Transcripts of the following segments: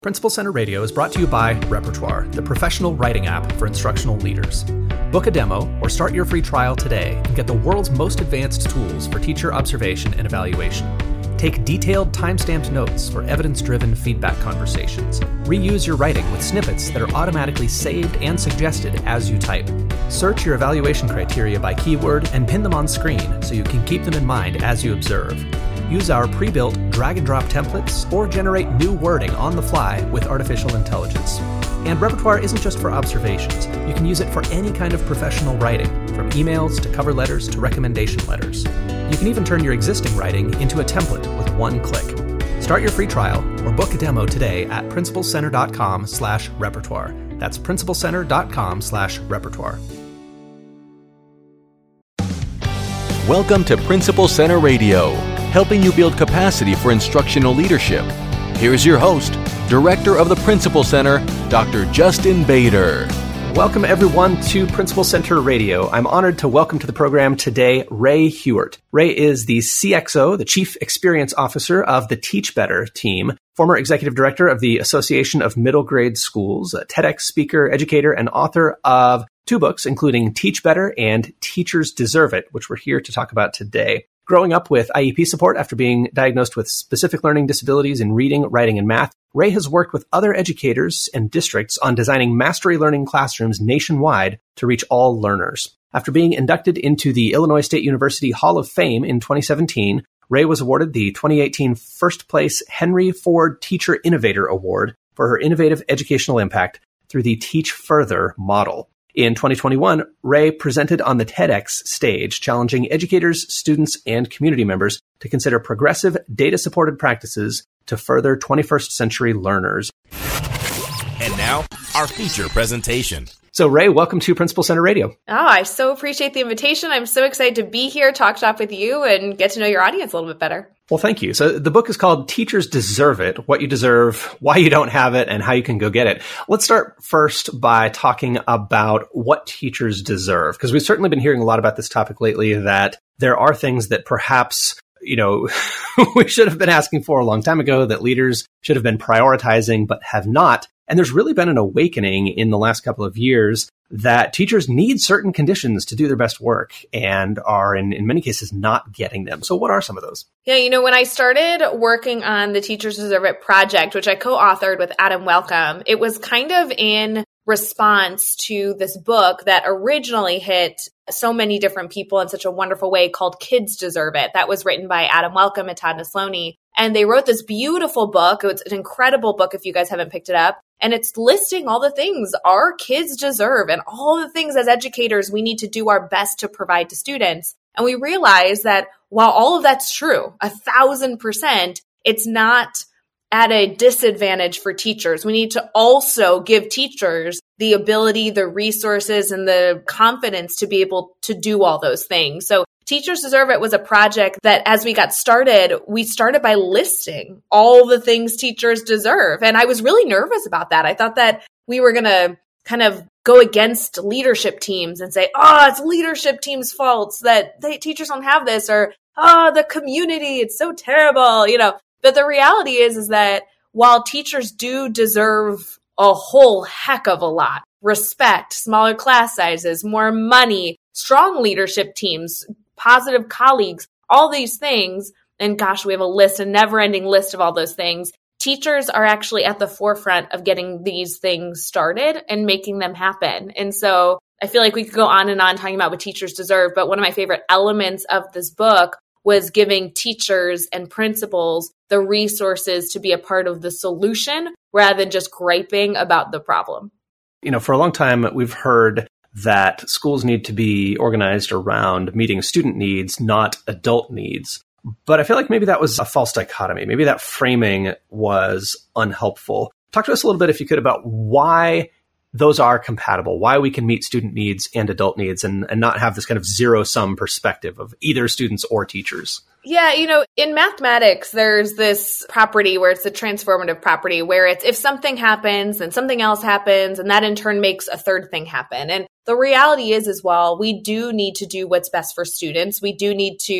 Principal Center Radio is brought to you by Repertoire, the professional writing app for instructional leaders. Book a demo or start your free trial today and get the world's most advanced tools for teacher observation and evaluation. Take detailed time-stamped notes for evidence-driven feedback conversations. Reuse your writing with snippets that are automatically saved and suggested as you type. Search your evaluation criteria by keyword and pin them on screen so you can keep them in mind as you observe. Use our pre-built drag-and-drop templates or generate new wording on the fly with artificial intelligence. And Repertoire isn't just for observations. You can use it for any kind of professional writing, from emails to cover letters to recommendation letters. You can even turn your existing writing into a template with one click. Start your free trial or book a demo today at principalcenter.com/repertoire. That's principalcenter.com/repertoire. Welcome to Principal Center Radio, helping you build capacity for instructional leadership. Here's your host, Director of the Principal Center, Dr. Justin Bader. Welcome, everyone, to Principal Center Radio. I'm honored to welcome to the program today Ray Hughart. Ray is the CXO, the Chief Experience Officer of the Teach Better team, former Executive Director of the Association of Middle Grade Schools, a TEDx speaker, educator, and author of two books, including Teach Better and Teachers Deserve It, which we're here to talk about today. Growing up with IEP support after being diagnosed with specific learning disabilities in reading, writing, and math, Ray has worked with other educators and districts on designing mastery learning classrooms nationwide to reach all learners. After being inducted into the Illinois State University Hall of Fame in 2017, Ray was awarded the 2018 First Place Henry Ford Teacher Innovator Award for her innovative educational impact through the Teach Further model. In 2021, Ray presented on the TEDx stage, challenging educators, students, and community members to consider progressive, data-supported practices to further 21st century learners. And now, our feature presentation. So, Ray, welcome to Principal Center Radio. Oh, I so appreciate the invitation. I'm so excited to be here, talk shop with you, and get to know your audience a little bit better. Well, thank you. So the book is called Teachers Deserve It, What You Deserve, Why You Don't Have It, and How You Can Go Get It. Let's start first by talking about what teachers deserve, because we've certainly been hearing a lot about this topic lately, that there are things that perhaps, we should have been asking for a long time ago, that leaders should have been prioritizing, but have not. And there's really been an awakening in the last couple of years that teachers need certain conditions to do their best work and are in many cases not getting them. So what are some of those? Yeah, when I started working on the Teachers Deserve It project, which I co-authored with Adam Welcome, it was kind of in response to this book that originally hit so many different people in such a wonderful way called Kids Deserve It. That was written by Adam Welcome and Todd Nesloney. And they wrote this beautiful book. It's an incredible book if you guys haven't picked it up. And it's listing all the things our kids deserve and all the things as educators we need to do our best to provide to students. And we realize that while all of that's true, 1,000%, it's not at a disadvantage for teachers. We need to also give teachers the ability, the resources, and the confidence to be able to do all those things. So Teachers Deserve It was a project that as we got started, we started by listing all the things teachers deserve. And I was really nervous about that. I thought that we were going to kind of go against leadership teams and say, it's leadership teams' faults that teachers don't have this, or, the community, it's so terrible, But the reality is that while teachers do deserve a whole heck of a lot, respect, smaller class sizes, more money, strong leadership teams, positive colleagues, all these things, and gosh, we have a never-ending list of all those things. Teachers are actually at the forefront of getting these things started and making them happen. And so I feel like we could go on and on talking about what teachers deserve, but one of my favorite elements of this book was giving teachers and principals the resources to be a part of the solution rather than just griping about the problem. For a long time, we've heard that schools need to be organized around meeting student needs, not adult needs. But I feel like maybe that was a false dichotomy. Maybe that framing was unhelpful. Talk to us a little bit, if you could, about why those are compatible, why we can meet student needs and adult needs and not have this kind of zero-sum perspective of either students or teachers. Yeah, in mathematics, there's this property where it's the transformative property, where it's if something happens, then something else happens, and that in turn makes a third thing happen. And the reality is, while we do need to do what's best for students, we do need to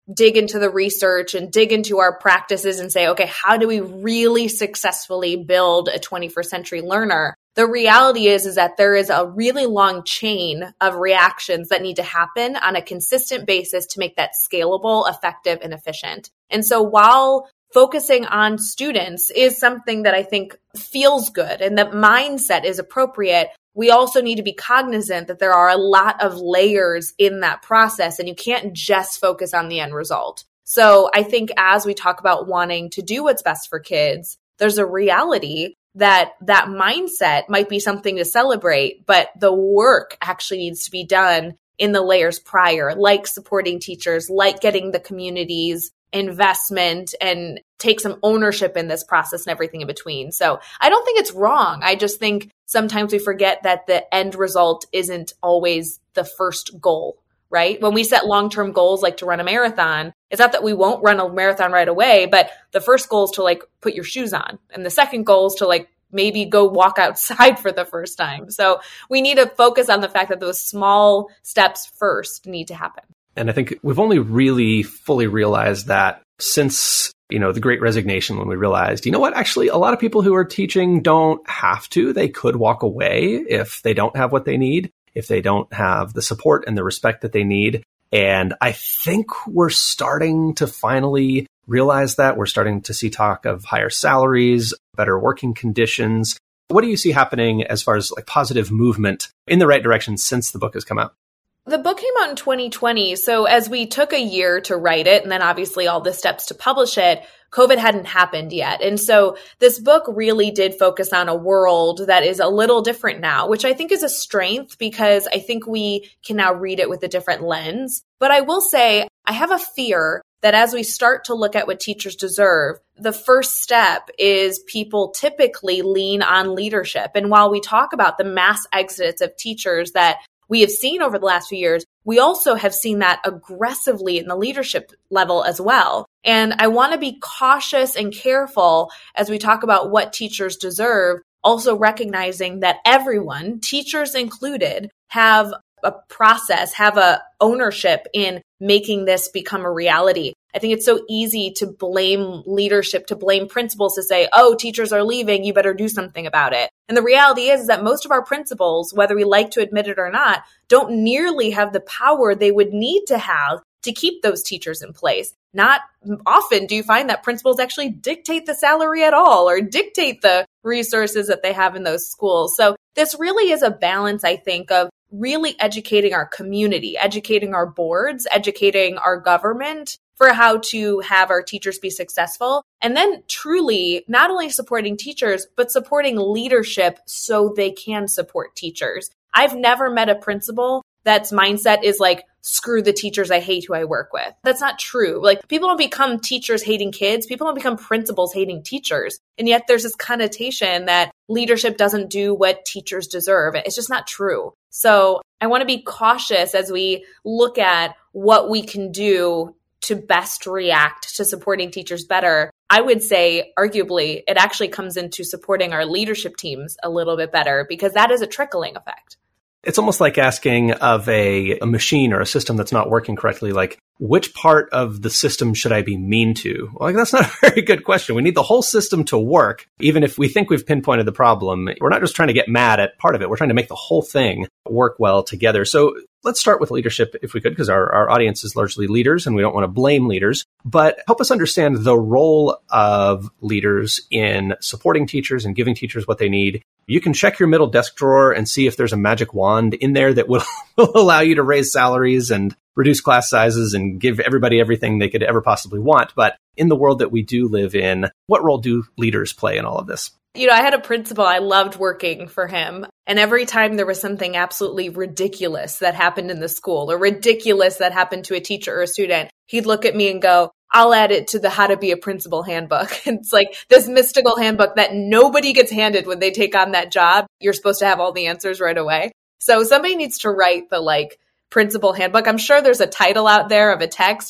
dig into the research and dig into our practices and say, okay, how do we really successfully build a 21st century learner? The reality is that there is a really long chain of reactions that need to happen on a consistent basis to make that scalable, effective, and efficient. And so while focusing on students is something that I think feels good and that mindset is appropriate, we also need to be cognizant that there are a lot of layers in that process, and you can't just focus on the end result. So I think as we talk about wanting to do what's best for kids, there's a reality that mindset might be something to celebrate, but the work actually needs to be done in the layers prior, like supporting teachers, like getting the community's investment and take some ownership in this process and everything in between. So I don't think it's wrong. I just think sometimes we forget that the end result isn't always the first goal, right? When we set long-term goals, like to run a marathon, it's not that we won't run a marathon right away, but the first goal is to like put your shoes on. And the second goal is to like maybe go walk outside for the first time. So we need to focus on the fact that those small steps first need to happen. And I think we've only really fully realized that since, the Great Resignation, when we realized, actually a lot of people who are teaching don't have to. They could walk away if they don't have what they need, if they don't have the support and the respect that they need. And I think we're starting to finally realize that. We're starting to see talk of higher salaries, better working conditions. What do you see happening as far as like positive movement in the right direction since the book has come out? The book came out in 2020. So as we took a year to write it, and then obviously all the steps to publish it, COVID hadn't happened yet. And so this book really did focus on a world that is a little different now, which I think is a strength because I think we can now read it with a different lens. But I will say, I have a fear that as we start to look at what teachers deserve, the first step is people typically lean on leadership. And while we talk about the mass exits of teachers that we have seen over the last few years, we also have seen that aggressively in the leadership level as well. And I want to be cautious and careful as we talk about what teachers deserve, also recognizing that everyone, teachers included, have a process, have a ownership in making this become a reality. I think it's so easy to blame leadership, to blame principals, to say, oh, teachers are leaving, you better do something about it. And the reality is that most of our principals, whether we like to admit it or not, don't nearly have the power they would need to have to keep those teachers in place. Not often do you find that principals actually dictate the salary at all or dictate the resources that they have in those schools. So this really is a balance, I think, of really educating our community, educating our boards, educating our government for how to have our teachers be successful. And then truly not only supporting teachers, but supporting leadership so they can support teachers. I've never met a principal that's mindset is like, screw the teachers, I hate who I work with. That's not true. Like, people don't become teachers hating kids. People don't become principals hating teachers. And yet there's this connotation that leadership doesn't do what teachers deserve. It's just not true. So I want to be cautious as we look at what we can do to best react to supporting teachers better. I would say, arguably, it actually comes into supporting our leadership teams a little bit better because that is a trickling effect. It's almost like asking of a machine or a system that's not working correctly, like, which part of the system should I be mean to? Well, that's not a very good question. We need the whole system to work. Even if we think we've pinpointed the problem, we're not just trying to get mad at part of it. We're trying to make the whole thing work well together. So let's start with leadership if we could, because our audience is largely leaders and we don't want to blame leaders. But help us understand the role of leaders in supporting teachers and giving teachers what they need. You can check your middle desk drawer and see if there's a magic wand in there that will allow you to raise salaries and reduce class sizes and give everybody everything they could ever possibly want. But in the world that we do live in, what role do leaders play in all of this? I had a principal, I loved working for him. And every time there was something absolutely ridiculous that happened in the school or ridiculous that happened to a teacher or a student, he'd look at me and go, I'll add it to the How to Be a Principal handbook. It's like this mystical handbook that nobody gets handed when they take on that job. You're supposed to have all the answers right away. So somebody needs to write the principal handbook. I'm sure there's a title out there of a text, but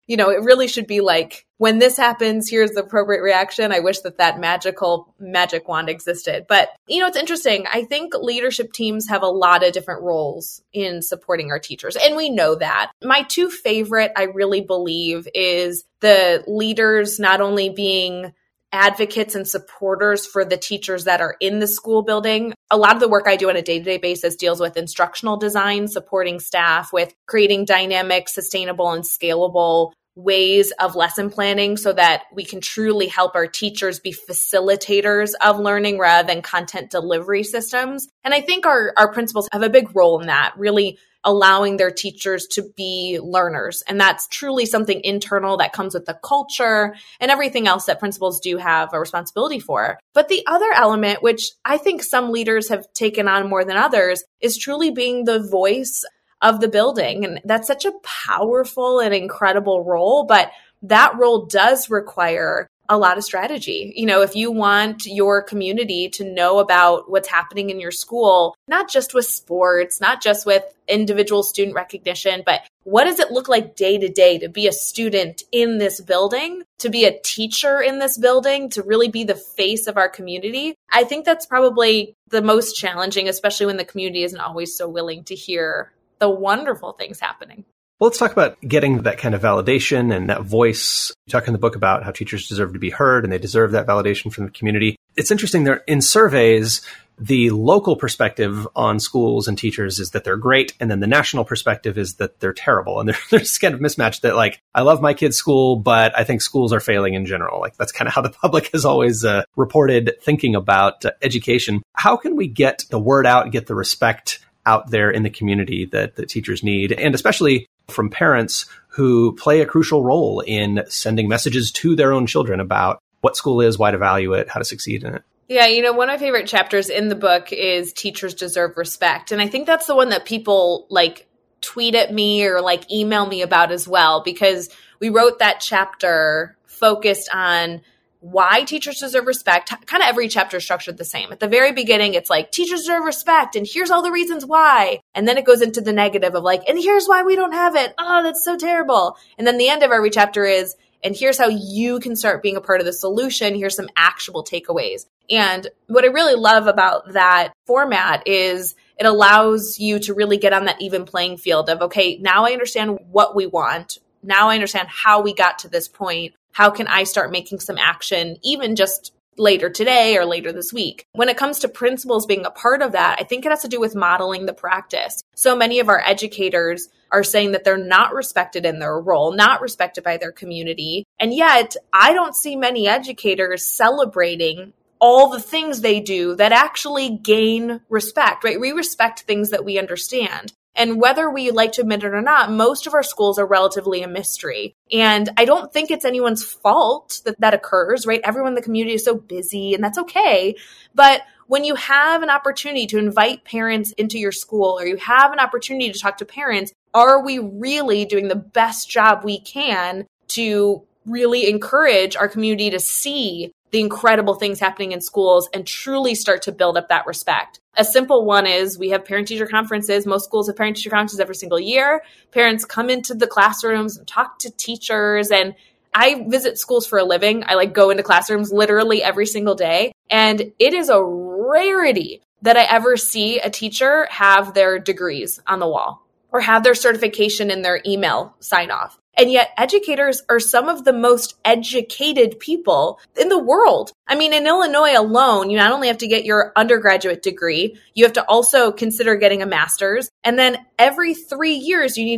It really should be like, when this happens, here's the appropriate reaction. I wish that magic wand existed. But, it's interesting. I think leadership teams have a lot of different roles in supporting our teachers. And we know that. My two favorite, I really believe, is the leaders not only being advocates and supporters for the teachers that are in the school building. A lot of the work I do on a day-to-day basis deals with instructional design, supporting staff with creating dynamic, sustainable, and scalable ways of lesson planning so that we can truly help our teachers be facilitators of learning rather than content delivery systems. And I think our principals have a big role in that, really allowing their teachers to be learners. And that's truly something internal that comes with the culture and everything else that principals do have a responsibility for. But the other element, which I think some leaders have taken on more than others, is truly being the voice of the building. And that's such a powerful and incredible role, but that role does require a lot of strategy. If you want your community to know about what's happening in your school, not just with sports, not just with individual student recognition, but what does it look like day to day to be a student in this building, to be a teacher in this building, to really be the face of our community? I think that's probably the most challenging, especially when the community isn't always so willing to hear the wonderful things happening. Well, let's talk about getting that kind of validation and that voice. You talk in the book about how teachers deserve to be heard and they deserve that validation from the community. It's interesting there in surveys, the local perspective on schools and teachers is that they're great. And then the national perspective is that they're terrible. And there's kind of mismatch that like, I love my kid's school, but I think schools are failing in general. Like that's kind of how the public has always reported thinking about education. How can we get the word out, get the respect out there in the community that teachers need, and especially from parents who play a crucial role in sending messages to their own children about what school is, why to value it, how to succeed in it? Yeah, one of my favorite chapters in the book is Teachers Deserve Respect. And I think that's the one that people like tweet at me or like email me about as well, because we wrote that chapter focused on why teachers deserve respect. Kind of every chapter is structured the same. At the very beginning, it's like, teachers deserve respect, and here's all the reasons why. And then it goes into the negative of like, and here's why we don't have it. Oh, that's so terrible. And then the end of every chapter is, and here's how you can start being a part of the solution. Here's some actionable takeaways. And what I really love about that format is it allows you to really get on that even playing field of, okay, now I understand what we want. Now I understand how we got to this point. How can I start making some action, even just later today or later this week? When it comes to principals being a part of that, I think it has to do with modeling the practice. So many of our educators are saying that they're not respected in their role, not respected by their community. And yet, I don't see many educators celebrating all the things they do that actually gain respect, right? We respect things that we understand. And whether we like to admit it or not, most of our schools are relatively a mystery. And I don't think it's anyone's fault that occurs, right? Everyone in the community is so busy, and that's okay. But when you have an opportunity to invite parents into your school, or you have an opportunity to talk to parents, are we really doing the best job we can to really encourage our community to see the incredible things happening in schools and truly start to build up that respect? A simple one is we have parent-teacher conferences. Most schools have parent-teacher conferences every single year. Parents come into the classrooms and talk to teachers. And I visit schools for a living. I go into classrooms literally every single day. And it is a rarity that I ever see a teacher have their degrees on the wall or have their certification in their email sign off. And yet educators are some of the most educated people in the world. I mean, in Illinois alone, you not only have to get your undergraduate degree, you have to also consider getting a master's. And then every 3 years, you need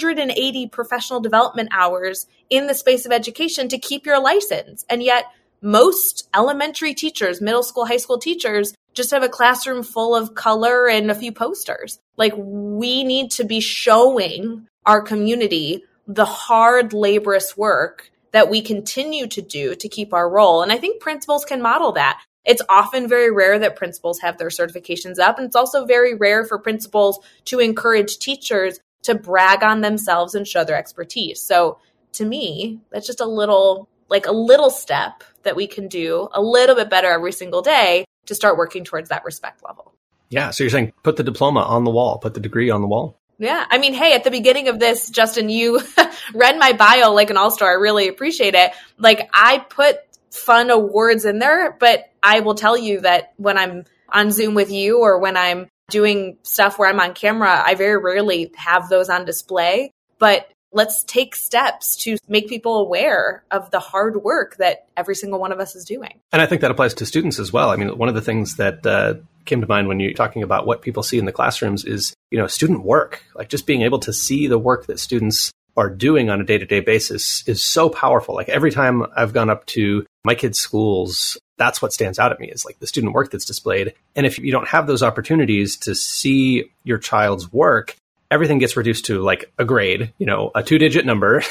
180 professional development hours in the space of education to keep your license. And yet most elementary teachers, middle school, high school teachers, just have a classroom full of color and a few posters. We need to be showing our community the hard, laborious work that we continue to do to keep our role. And I think principals can model that. It's often very rare that principals have their certifications up. And it's also very rare for principals to encourage teachers to brag on themselves and show their expertise. So to me, that's just a little step that we can do a little bit better every single day to start working towards that respect level. Yeah. So you're saying put the diploma on the wall, put the degree on the wall? Yeah. I mean, hey, at the beginning of this, Justin, you read my bio like an all-star. I really appreciate it. Like, I put fun awards in there, but I will tell you that when I'm on Zoom with you or when I'm doing stuff where I'm on camera, I very rarely have those on display. But let's take steps to make people aware of the hard work that every single one of us is doing. And I think that applies to students as well. I mean, one of the things that came to mind when you're talking about what people see in the classrooms is, student work. Like, just being able to see the work that students are doing on a day-to-day basis is so powerful. Like, every time I've gone up to my kids' schools, that's what stands out at me, is like the student work that's displayed. And if you don't have those opportunities to see your child's work, everything gets reduced to like a grade, a 2-digit number.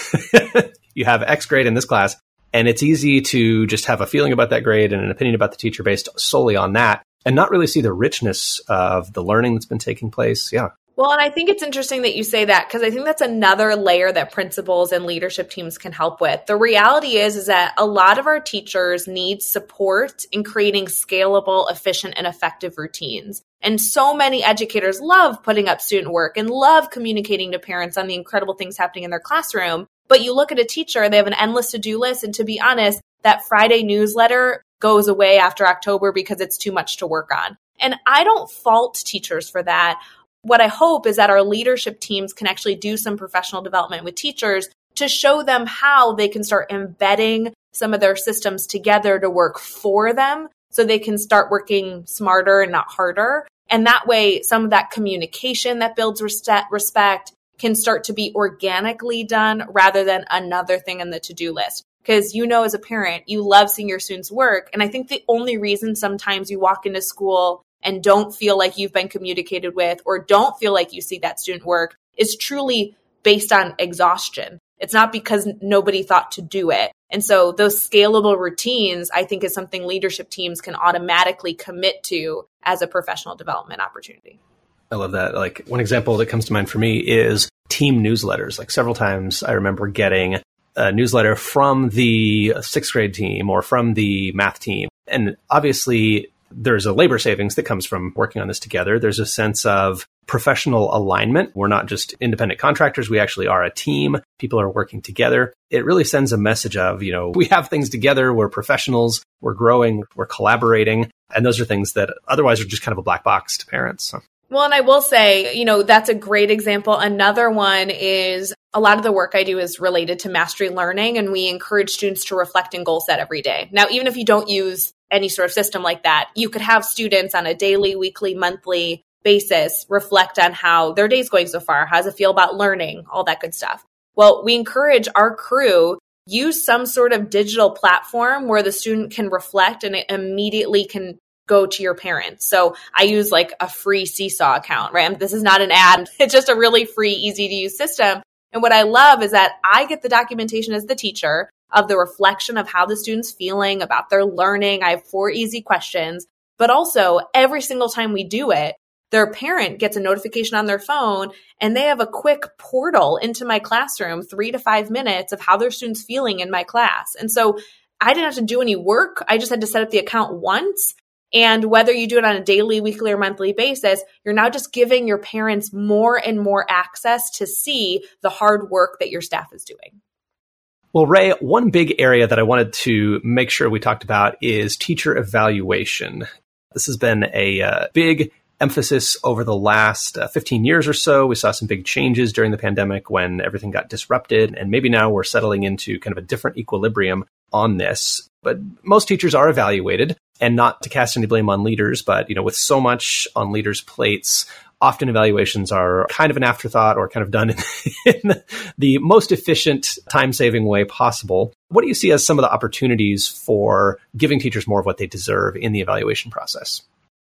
You have X grade in this class, and it's easy to just have a feeling about that grade and an opinion about the teacher based solely on that, and not really see the richness of the learning that's been taking place. Yeah. Well, and I think it's interesting that you say that, because I think that's another layer that principals and leadership teams can help with. The reality is that a lot of our teachers need support in creating scalable, efficient, and effective routines. And so many educators love putting up student work and love communicating to parents on the incredible things happening in their classroom. But you look at a teacher, they have an endless to-do list. And to be honest, that Friday newsletter goes away after October because it's too much to work on. And I don't fault teachers for that. What I hope is that our leadership teams can actually do some professional development with teachers to show them how they can start embedding some of their systems together to work for them so they can start working smarter and not harder. And that way, some of that communication that builds respect can start to be organically done rather than another thing on the to-do list. Because as a parent, you love seeing your students work. And I think the only reason sometimes you walk into school and don't feel like you've been communicated with or don't feel like you see that student work is truly based on exhaustion. It's not because nobody thought to do it. And so those scalable routines, I think, is something leadership teams can automatically commit to as a professional development opportunity. I love that. Like, one example that comes to mind for me is team newsletters. Like, several times I remember getting a newsletter from the 6th grade team or from the math team. And obviously, there's a labor savings that comes from working on this together. There's a sense of professional alignment. We're not just independent contractors. We actually are a team. People are working together. It really sends a message of, we have things together. We're professionals. We're growing. We're collaborating. And those are things that otherwise are just kind of a black box to parents. So. Well, and I will say, that's a great example. Another one is a lot of the work I do is related to mastery learning, and we encourage students to reflect and goal set every day. Now, even if you don't use any sort of system like that, you could have students on a daily, weekly, monthly basis reflect on how their day's going so far. How does it feel about learning? All that good stuff. Well, we encourage our crew use some sort of digital platform where the student can reflect and it immediately can go to your parents. So I use like a free Seesaw account, right? This is not an ad. It's just a really free, easy to use system. And what I love is that I get the documentation as the teacher of the reflection of how the student's feeling about their learning. I have 4 easy questions, but also every single time we do it, their parent gets a notification on their phone and they have a quick portal into my classroom, 3 to 5 minutes of how their student's feeling in my class. And so I didn't have to do any work. I just had to set up the account once. And whether you do it on a daily, weekly, or monthly basis, you're now just giving your parents more and more access to see the hard work that your staff is doing. Well, Ray, one big area that I wanted to make sure we talked about is teacher evaluation. This has been a big emphasis over the last 15 years or so. We saw some big changes during the pandemic when everything got disrupted, and maybe now we're settling into kind of a different equilibrium on this. But most teachers are evaluated, and not to cast any blame on leaders, but with so much on leaders' plates, often evaluations are kind of an afterthought or kind of done in the most efficient, time-saving way possible. What do you see as some of the opportunities for giving teachers more of what they deserve in the evaluation process?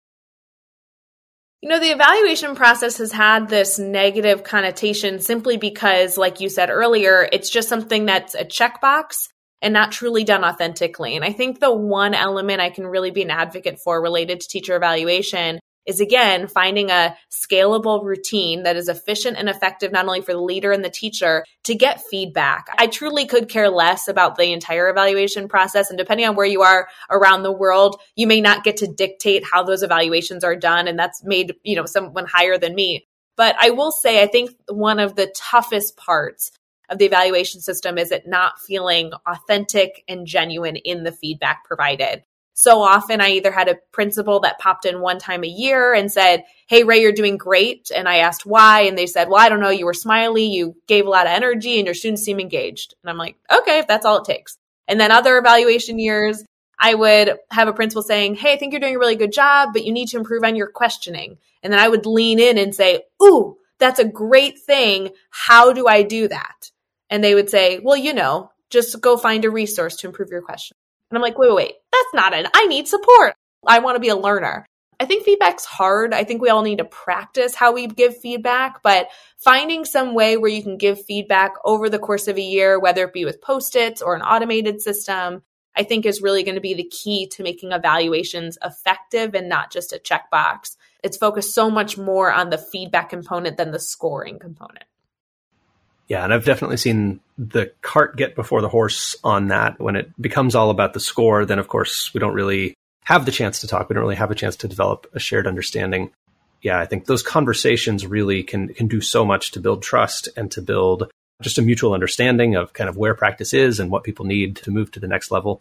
The evaluation process has had this negative connotation simply because, like you said earlier, it's just something that's a checkbox and not truly done authentically. And I think the one element I can really be an advocate for related to teacher evaluation is, again, finding a scalable routine that is efficient and effective, not only for the leader and the teacher, to get feedback. I truly could care less about the entire evaluation process. And depending on where you are around the world, you may not get to dictate how those evaluations are done. And that's made, someone higher than me. But I will say, I think one of the toughest parts of the evaluation system is it not feeling authentic and genuine in the feedback provided. So often I either had a principal that popped in one time a year and said, "Hey, Ray, you're doing great." And I asked why. And they said, "Well, I don't know. You were smiley. You gave a lot of energy and your students seem engaged." And I'm like, okay, if that's all it takes. And then other evaluation years, I would have a principal saying, "Hey, I think you're doing a really good job, but you need to improve on your questioning." And then I would lean in and say, "Ooh, that's a great thing. How do I do that?" And they would say, "Well, just go find a resource to improve your question." And I'm like, wait, that's not it. I need support. I want to be a learner. I think feedback's hard. I think we all need to practice how we give feedback, but finding some way where you can give feedback over the course of a year, whether it be with Post-its or an automated system, I think is really going to be the key to making evaluations effective and not just a checkbox. It's focused so much more on the feedback component than the scoring component. Yeah, and I've definitely seen the cart get before the horse on that. When it becomes all about the score, then of course we don't really have the chance to talk. We don't really have a chance to develop a shared understanding. Yeah, I think those conversations really can do so much to build trust and to build just a mutual understanding of kind of where practice is and what people need to move to the next level.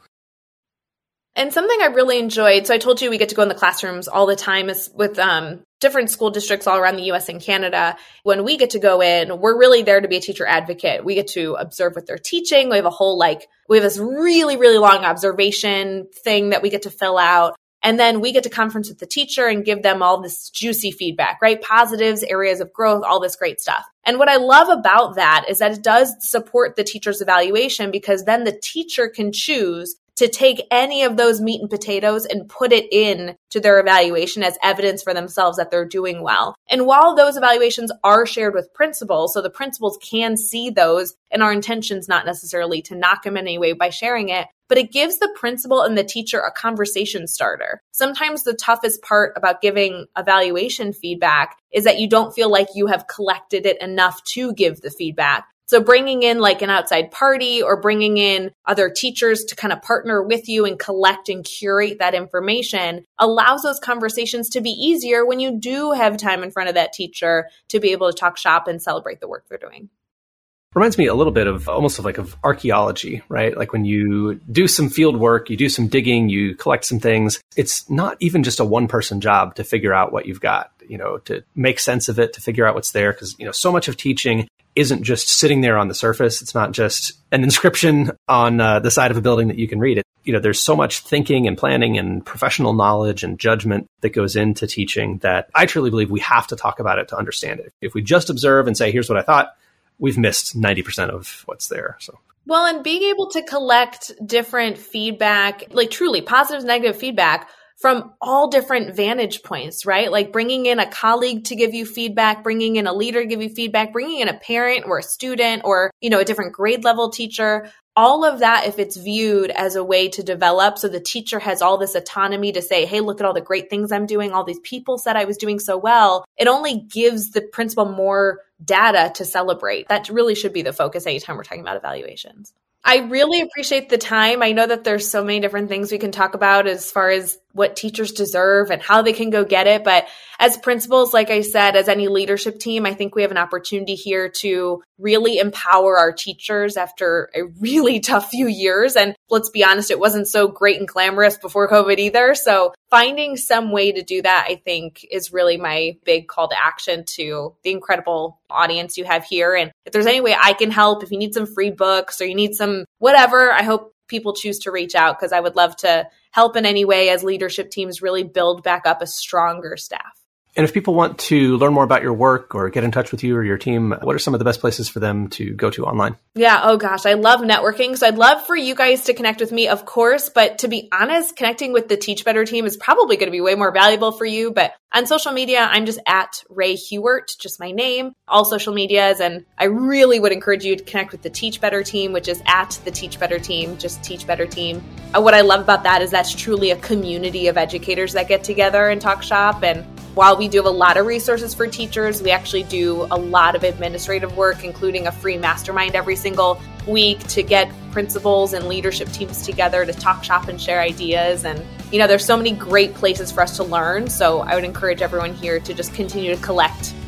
And something I really enjoyed, so I told you we get to go in the classrooms all the time is with different school districts all around the US and Canada. When we get to go in, we're really there to be a teacher advocate. We get to observe what they're teaching. We have this really, really long observation thing that we get to fill out. And then we get to conference with the teacher and give them all this juicy feedback, right? Positives, areas of growth, all this great stuff. And what I love about that is that it does support the teacher's evaluation, because then the teacher can choose to take any of those meat and potatoes and put it in to their evaluation as evidence for themselves that they're doing well. And while those evaluations are shared with principals, so the principals can see those, and our intention's not necessarily to knock them in any way by sharing it, but it gives the principal and the teacher a conversation starter. Sometimes the toughest part about giving evaluation feedback is that you don't feel like you have collected it enough to give the feedback. So bringing in like an outside party or bringing in other teachers to kind of partner with you and collect and curate that information allows those conversations to be easier when you do have time in front of that teacher to be able to talk shop and celebrate the work they're doing. Reminds me a little bit of almost of archaeology, right? Like when you do some field work, you do some digging, you collect some things. It's not even just a one-person job to figure out what you've got, to make sense of it, to figure out what's there. Because, so much of teaching isn't just sitting there on the surface. It's not just an inscription on the side of a building that you can read. There's so much thinking and planning and professional knowledge and judgment that goes into teaching that I truly believe we have to talk about it to understand it. If we just observe and say, here's what I thought, we've missed 90% of what's there. So. Well, and being able to collect different feedback, like truly positive, negative feedback from all different vantage points, right? Like bringing in a colleague to give you feedback, bringing in a leader to give you feedback, bringing in a parent or a student or, a different grade level teacher. All of that, if it's viewed as a way to develop, so the teacher has all this autonomy to say, hey, look at all the great things I'm doing. All these people said I was doing so well. It only gives the principal more data to celebrate. That really should be the focus anytime we're talking about evaluations. I really appreciate the time. I know that there's so many different things we can talk about as far as what teachers deserve and how they can go get it. But as principals, like I said, as any leadership team, I think we have an opportunity here to really empower our teachers after a really tough few years. And let's be honest, it wasn't so great and glamorous before COVID either. So finding some way to do that, I think, is really my big call to action to the incredible audience you have here. And if there's any way I can help, if you need some free books or you need some whatever, I hope people choose to reach out, because I would love to help in any way as leadership teams really build back up a stronger staff. And if people want to learn more about your work or get in touch with you or your team, what are some of the best places for them to go to online? Yeah. Oh gosh, I love networking. So I'd love for you guys to connect with me, of course. But to be honest, connecting with the Teach Better team is probably going to be way more valuable for you. But on social media, I'm just at Ray Hughart, just my name, all social medias. And I really would encourage you to connect with the Teach Better team, which is at the Teach Better team, just Teach Better team. What I love about that is that's truly a community of educators that get together and talk shop. And while we do have a lot of resources for teachers, we actually do a lot of administrative work, including a free mastermind every single week to get principals and leadership teams together to talk shop and share ideas. And, there's so many great places for us to learn. So I would encourage everyone here to just continue to collect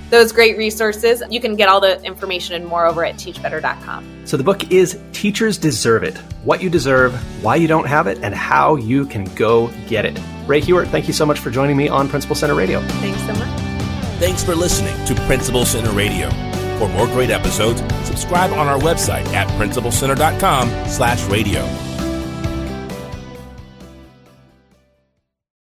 those great resources. You can get all the information and more over at teachbetter.com. So the book is Teachers Deserve It: What You Deserve, Why You Don't Have It, and How You Can Go Get It. Ray Hughart, thank you so much for joining me on Principal Center Radio. Thanks so much. Thanks for listening to Principal Center Radio. For more great episodes, subscribe on our website at principalcenter.com/radio.